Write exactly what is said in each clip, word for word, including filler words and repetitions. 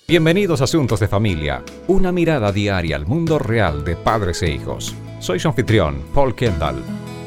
Bienvenidos a Asuntos de Familia, una mirada diaria al mundo real de padres e hijos. Soy su anfitrión, Paul Kendall.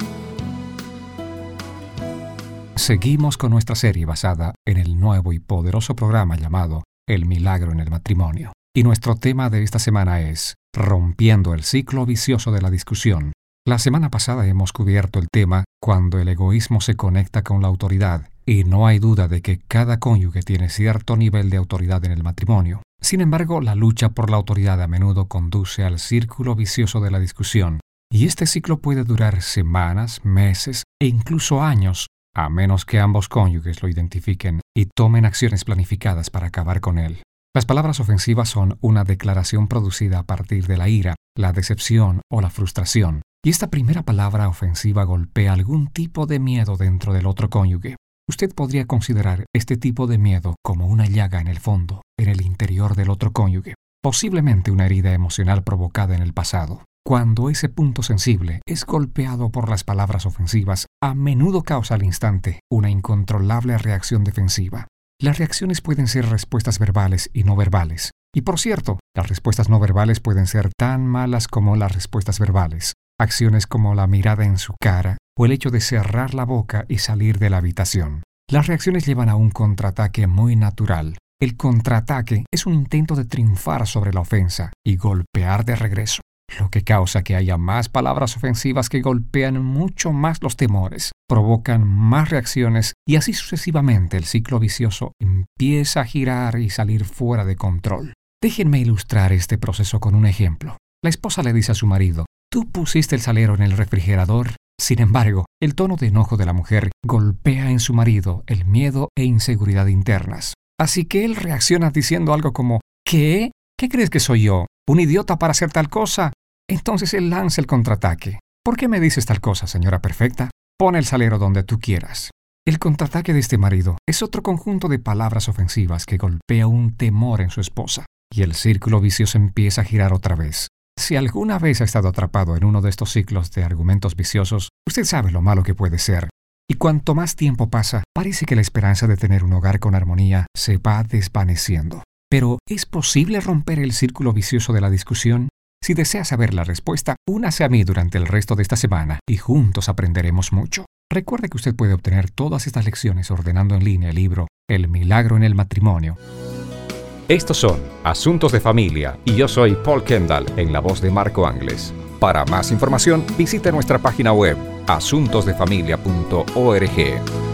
Seguimos con nuestra serie basada en el nuevo y poderoso programa llamado El Milagro en el Matrimonio. Y nuestro tema de esta semana es Rompiendo el ciclo vicioso de la discusión. La semana pasada hemos cubierto el tema cuando el egoísmo se conecta con la autoridad, y no hay duda de que cada cónyuge tiene cierto nivel de autoridad en el matrimonio. Sin embargo, la lucha por la autoridad a menudo conduce al círculo vicioso de la discusión, y este ciclo puede durar semanas, meses e incluso años, a menos que ambos cónyuges lo identifiquen y tomen acciones planificadas para acabar con él. Las palabras ofensivas son una declaración producida a partir de la ira, la decepción o la frustración, y esta primera palabra ofensiva golpea algún tipo de miedo dentro del otro cónyuge. Usted podría considerar este tipo de miedo como una llaga en el fondo, en el interior del otro cónyuge, posiblemente una herida emocional provocada en el pasado. Cuando ese punto sensible es golpeado por las palabras ofensivas, a menudo causa al instante una incontrolable reacción defensiva. Las reacciones pueden ser respuestas verbales y no verbales. Y por cierto, las respuestas no verbales pueden ser tan malas como las respuestas verbales. Acciones como la mirada en su cara o el hecho de cerrar la boca y salir de la habitación. Las reacciones llevan a un contraataque muy natural. El contraataque es un intento de triunfar sobre la ofensa y golpear de regreso, lo que causa que haya más palabras ofensivas que golpean mucho más los temores, provocan más reacciones y así sucesivamente el ciclo vicioso empieza a girar y salir fuera de control. Déjenme ilustrar este proceso con un ejemplo. La esposa le dice a su marido: «Tú pusiste el salero en el refrigerador». Sin embargo, el tono de enojo de la mujer golpea en su marido el miedo e inseguridad internas. Así que él reacciona diciendo algo como: ¿Qué? ¿Qué crees que soy yo? ¿Un idiota para hacer tal cosa? Entonces él lanza el contraataque. ¿Por qué me dices tal cosa, señora perfecta? Pon el salero donde tú quieras. El contraataque de este marido es otro conjunto de palabras ofensivas que golpea un temor en su esposa. Y el círculo vicioso empieza a girar otra vez. Si alguna vez ha estado atrapado en uno de estos ciclos de argumentos viciosos, usted sabe lo malo que puede ser. Y cuanto más tiempo pasa, parece que la esperanza de tener un hogar con armonía se va desvaneciendo. Pero, ¿es posible romper el círculo vicioso de la discusión? Si desea saber la respuesta, únase a mí durante el resto de esta semana y juntos aprenderemos mucho. Recuerde que usted puede obtener todas estas lecciones ordenando en línea el libro El Milagro en el Matrimonio. Estos son Asuntos de Familia y yo soy Paul Kendall en la voz de Marco Angles. Para más información, visite nuestra página web asuntos de familia punto org.